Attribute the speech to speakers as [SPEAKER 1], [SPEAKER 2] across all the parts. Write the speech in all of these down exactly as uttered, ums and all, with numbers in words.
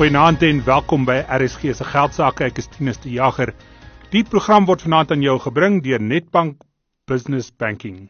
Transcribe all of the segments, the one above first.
[SPEAKER 1] Goeienaand en welkom by R S G se Geldsaake. Ek is Tinus de Jager. Die program word vanaand aan jou gebring deur Nedbank Business Banking.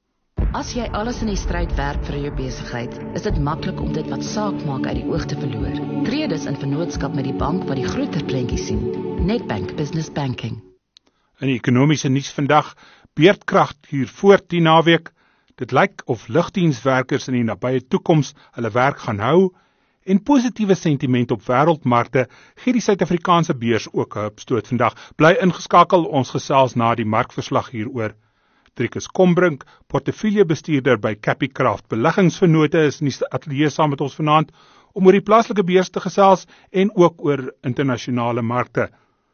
[SPEAKER 2] As jy alles in die stryd werk vir jou besigheid, is dit maklik om dit wat saak maak uit die oog te verloor. Tree dus in vennootskap met die bank wat die groter prentjie sien. Nedbank Business Banking.
[SPEAKER 1] In die ekonomiese nuus vandag, beerdkrag hier voort die naweek. Dit lyk of lugdienswerkers in die nabye toekoms hulle werk gaan hou. En positiewe sentiment op wêreldmarkte gee die Suid-Afrikaanse beurs ook 'n hupstoot vandag. Bly ingeskakel, ons gesels na die markverslag hieroor. Driekus Kombrink, portefeuljebestuurder by Capicraft Beleggingsvennote, is in die ateljee saam met ons vanaand om oor die plaaslike beurs te gesels en ook oor internasionale markte.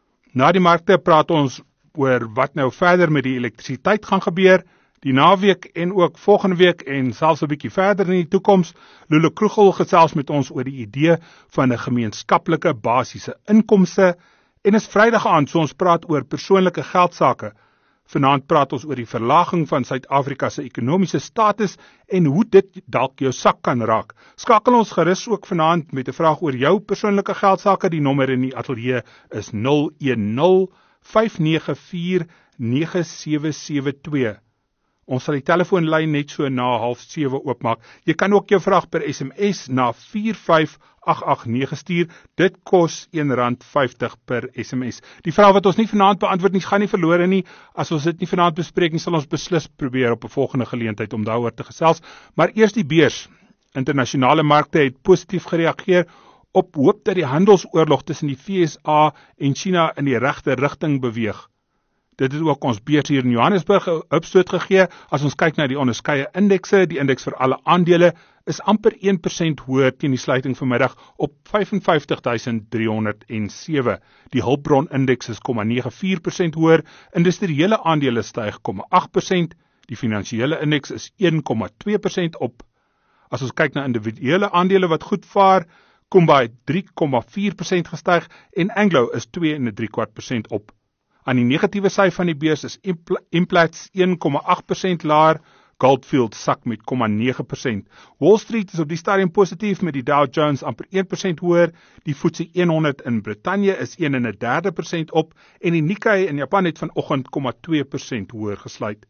[SPEAKER 1] Na die markte praat ons oor wat nou verder met die elektrisiteit gaan gebeur, die naweek en ook volgende week en selfs 'n bietjie verder in die toekoms. Lulu Krugel gesels met ons oor die idee van 'n gemeenskaplike basiese inkomste en is Vrydag aand, so ons praat oor persoonlike geldsaake. Vanaand praat ons oor die verlaging van Suid-Afrika se ekonomiese status en hoe dit dalk jou sak kan raak. Skakel ons gerus ook vanaand met 'n vraag oor jou persoonlike geldsaake. Die nommer in die ateljee is nul een nul, vyf nege vier, nege sewe sewe twee. Ons sal die telefoonlyn net so na half sewe oopmaak. Jy kan ook jou vraag per S M S na vier vyf agt agt nege stuur. Dit kos een rand vyftig per S M S. Die vraag wat ons nie vanaand beantwoord nie, gaan nie verlore nie. As ons dit nie vanaand bespreek nie, sal ons beslis probeer op 'n volgende geleentheid om daaroor te gesels. Maar eers die beurs. Internasionale markte het positief gereageer op hoop dat die handelsoorlog tussen die V S A en China in die regte rigting beweeg. Dit het ook ons beurs hier in Johannesburg 'n hupstoot gegee. As ons kyk na die onderskeie indekse, die indeks vir alle aandele is amper een persent hoër teen die sluiting vanmiddag op vyf en vyftig duisend drie honderd sewe. Die hulpbron indeks is nul komma nege vier persent hoër, industriële aandele styg nul komma agt persent, die finansiële indeks is een komma twee persent op. As ons kyk na individuele aandele wat goed vaar, Kumba het drie komma vier persent gestyg en Anglo is twee en 'n drie kwart persent op. Aan die negatiewe sy van die beurs is Implats een komma agt persent laer, Goldfield sak met nul komma nege persent. Wall Street is op die stadium positief met die Dow Jones amper een persent hoër, die F T S E honderd in Brittanje is een en 'n derde persent op en die Nikkei in Japan het vanoggend nul komma twee persent hoër gesluit.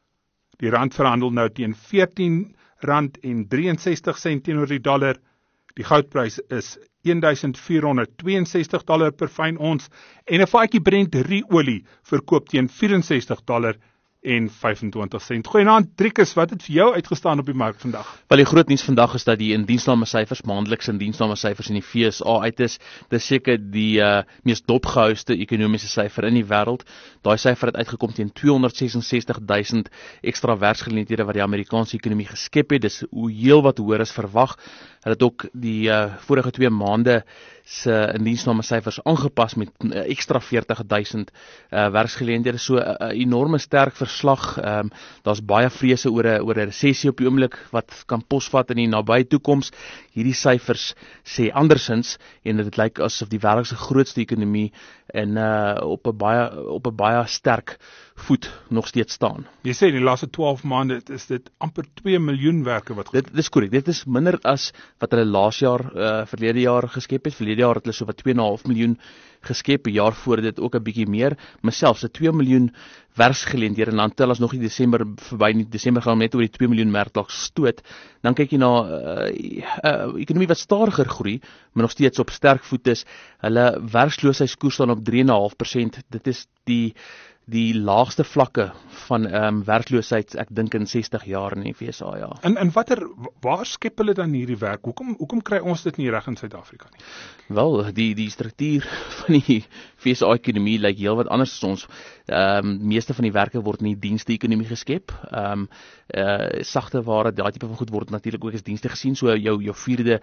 [SPEAKER 1] Die rand verhandel nou teen veertien rand en drieënsestig sent teenoor die dollar. Die goudprys is een duisend vier honderd tweeënsestig dollar per fyn ons en 'n vatjie Brent ruolie verkoop teen vyf en sestig dollar en vyfentwintig sent. Goeienaand, Driekus, wat het vir jou uitgestaan op die mark vandag?
[SPEAKER 3] Wel, die groot nuus vandag is dat die indiensname syfers, maandelikse indiensname syfers in die V S A uit is. Dis seker die uh, mees dopgehouste ekonomiese syfer in die wêreld. Daai syfer het uitgekom teen tweehonderd ses en sestig duisend ekstra werksgeleenthede wat die Amerikaanse ekonomie geskep het. Dis hoe heel wat hoër as verwag. Hulle het ook die uh, vorige twee maande se indiensname syfers aangepas met uh, ekstra veertig duisend uh, werksgeleenthede. So 'n uh, enorme sterk verslag. Um, Daar's baie vrese oor 'n oor 'n resessie op die oomblik wat kan posvat in die nabye toekoms. Hierdie syfers sê andersins en dit lyk asof die wêreld se grootste ekonomie en uh, op 'n baie op 'n baie sterk voet nog steeds staan.
[SPEAKER 1] Jy sê in die laaste twaalf maande is dit amper twee miljoen werke wat
[SPEAKER 3] Dit dis korrek. Dit is minder as wat hulle laas jaar uh, verlede jaar geskep het. Verlede jaar het hulle so wat twee komma vyf miljoen geskep, 'n jaar voor dit ook 'n bietjie meer, maar selfs 'n twee miljoen werksgeleenthede en dan tel as nog nie Desember verby nie. Desember gaan net oor die twee miljoen merk dalk stoot. Dan kyk jy na 'n uh, uh, ekonomie wat stadiger groei, maar nog steeds op sterk voet is. Hulle werkloosheidskoers staan op drie komma vyf persent. Dit is die die laagste vlakke van ehm um, werkloosheid, ek dink in sestig jaar in die V S A, ja.
[SPEAKER 1] En en watter waar skep hulle dan hierdie werk? Hoekom hoekom kry ons dit nie reg in Suid-Afrika nie?
[SPEAKER 3] Wel, die die struktuur van die V S A-ekonomie lyk heel wat anders as ons. Ehm um, meeste van die werke word in die dienste-ekonomie geskep. Ehm um, uh, sagte ware, daai tipe van goed word natuurlik ook as dienste gesien. So jou jou vierde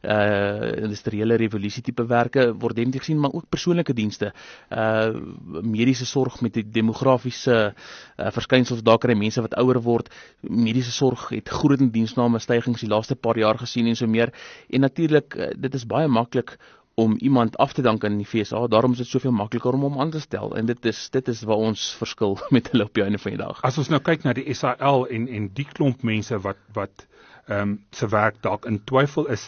[SPEAKER 3] uh industriële revolusie tipe werke word definitief gesien, maar ook persoonlike dienste. Uh mediese sorg met die demografiese uh, verskynsels, daar kry mense wat ouer word. Mediese sorg het groot indiensname stygings die laaste paar jaar gesien en so meer. En natuurlik, uh, dit is baie maklik om iemand af te dank in die V S A, daarom is dit soveel makliker om hom aan te stel, en dit is dit is waar ons verskil met hulle op die einde van die dag.
[SPEAKER 1] As ons nou kyk na die S A L en en die klomp mense wat wat ehm um, se werk dalk in twyfel is,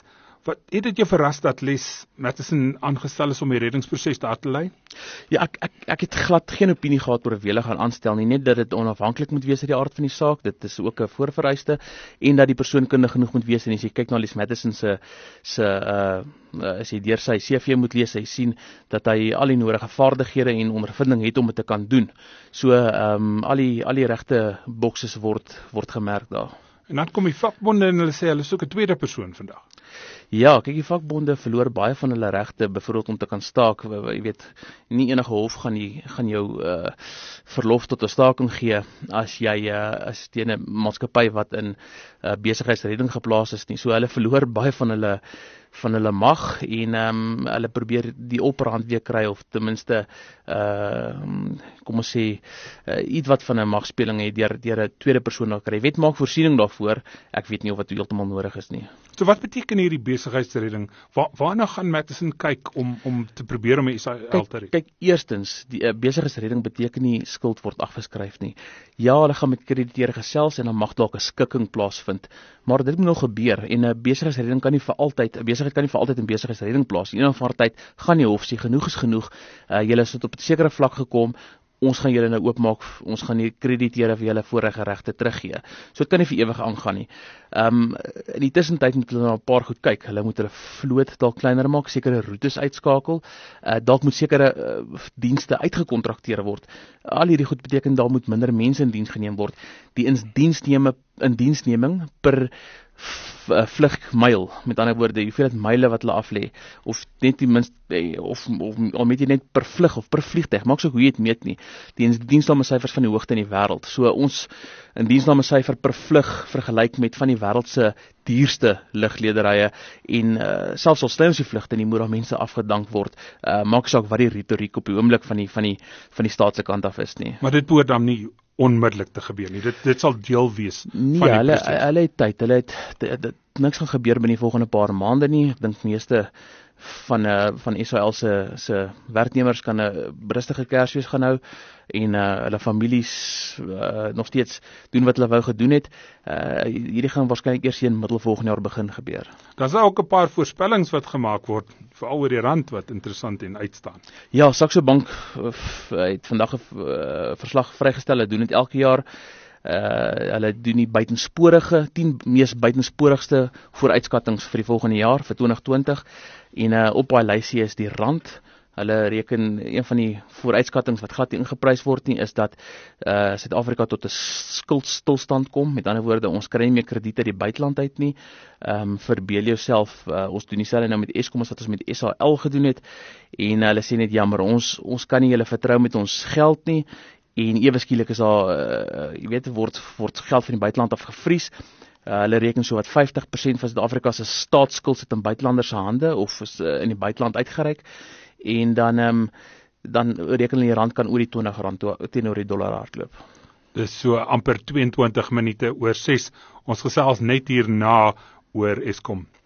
[SPEAKER 1] Wat het dit jou verras dat Les Mattison aangestel is om die reddingsproses daar te lei?
[SPEAKER 3] Ja, ek ek ek het glad geen opinie gehad oor wie hulle gaan aanstel nie, net dat dit onafhanklik moet wees uit die aard van die saak. Dit is ook 'n voorvereiste en dat die persoon kundig genoeg moet wees. En as jy kyk na Les Mattison se se uh as jy deur sy C V moet lees, hy sien dat hy al die nodige vaardighede en ondervinding het om dit te kan doen. So ehm um, al die al die regte bokses word word gemerk daar.
[SPEAKER 1] En dan kom die vakbonde en hulle sê hulle soek 'n tweede persoon vandag.
[SPEAKER 3] Ja, kyk, die vakbonde verloor baie van hulle regte, byvoorbeeld om te kan staak. Jy weet, nie enige hof gaan die, gaan jou uh, verlof tot 'n staking gee as jy uh, as teen 'n maatskappy wat in uh, besigheidsredding geplaas is nie. So hulle verloor baie van hulle van hulle mag en ehm um, hulle probeer die operhand weer kry of ten minste uh kom ons sê uh, iets wat van 'n magspeling het deur deur 'n tweede persoon daar kry. Wet maak voorsiening daarvoor. Ek weet nie of wat heeltemal nodig is nie.
[SPEAKER 1] So wat beteken hierdie besigheidsredding? Wa waarna gaan Mattison kyk om om te probeer om die S A L te red?
[SPEAKER 3] Kyk, kyk eerstens, die uh, besigheidsredding beteken nie skuld word afgeskryf nie. Ja, hulle gaan met krediteure gesels en dan mag dalk 'n skikking plaasvind, maar dit moet nog gebeur en 'n uh, besigheidsredding kan nie vir altyd 'n besigheid kan nie vir altyd in besigheidsredding plaas. In 'n geval tyd gaan die hof sê genoeg is genoeg. Uh, julle is tot op 'n sekere vlak gekom. Ons gaan julle nou oopmaak, ons gaan die krediteure vir julle vorige regte teruggee. So dit kan nie vir ewig aangaan nie. Ehm um, in die tussentyd moet hulle na 'n paar goed kyk. Hulle moet hulle vloot dalk kleiner maak, sekere roetes uitskakel. Uh, dalk moet sekere uh, dienste uitgekontrakteer word. Al hierdie goed beteken daar moet minder mense in diens geneem word. Die indiensneme in diensneming per vlugmyl, met ander woorde, hoeveelheid myle wat hulle af lê, of net die minst of of al met jy net per vlug of per vliegtuig, maak so hoe jy dit meet nie. Die diensname syfers van die hoogte in die wêreld. So ons in diensname syfer per vlug vergelyk met van die wêreld se duurste luglederye en uh, selfs al stel ons die vlugte nie moet daar mense afgedank word. Uh, maak saak wat die retoriek op die oomblik van die van die van die staat se kant af is nie.
[SPEAKER 1] Maar dit behoort dan nie onmiddellik te gebeur nie. Dit dit sal deel wees
[SPEAKER 3] nee,
[SPEAKER 1] van die
[SPEAKER 3] hulle,
[SPEAKER 1] proses.
[SPEAKER 3] Hulle het tyd. Hulle het dit, dit, niks gaan gebeur binne die volgende paar maande nie. Ek dink meeste van uh, van S A L se se werknemers kan 'n uh, rustige Kersfees gaan hou en uh, hulle families uh, nog steeds doen wat hulle wou gedoen het. Uh, hierdie gaan waarskynlik eers in middel volgende jaar begin gebeur.
[SPEAKER 1] Daar's ook 'n paar voorspellings wat gemaak word, veral oor die rand wat interessant en uitstaan.
[SPEAKER 3] Ja, Saxo Bank uh, het vandag 'n uh, verslag vrygestel. Hulle doen dit elke jaar. Uh, hulle doen die buitensporige, tien mees buitensporigste vooruitskattings vir die volgende jaar, vir twintig twintig, en uh, op daai lysie is die rand. Hulle reken, een van die vooruitskattings wat glad nie ingeprys word nie, is dat uh, Suid-Afrika tot 'n skuldstilstand kom. Met ander woorde, ons kry nie meer krediete uit die buiteland uit nie. Um, verbeel jouself, uh, ons doen dieselfde nou met Eskom as wat ons met S A L gedoen het, en uh, hulle sê net jammer, ons, ons kan nie julle vertrou met ons geld nie, en ewe skielik is daar, uh, jy weet, word, word geld van die buiteland af gevries. Uh, hulle reken so wat vyftig persent van Suid-Afrika se staatsskuld sit in buitelanders se hande, of is uh, in die buiteland uitgereik, en dan, um, dan reken hulle die rand kan oor die twintig rand teenoor die dollar hardloop.
[SPEAKER 1] Dis so amper tweeëntwintig minute oor ses. Ons gesels net hierna oor Eskom.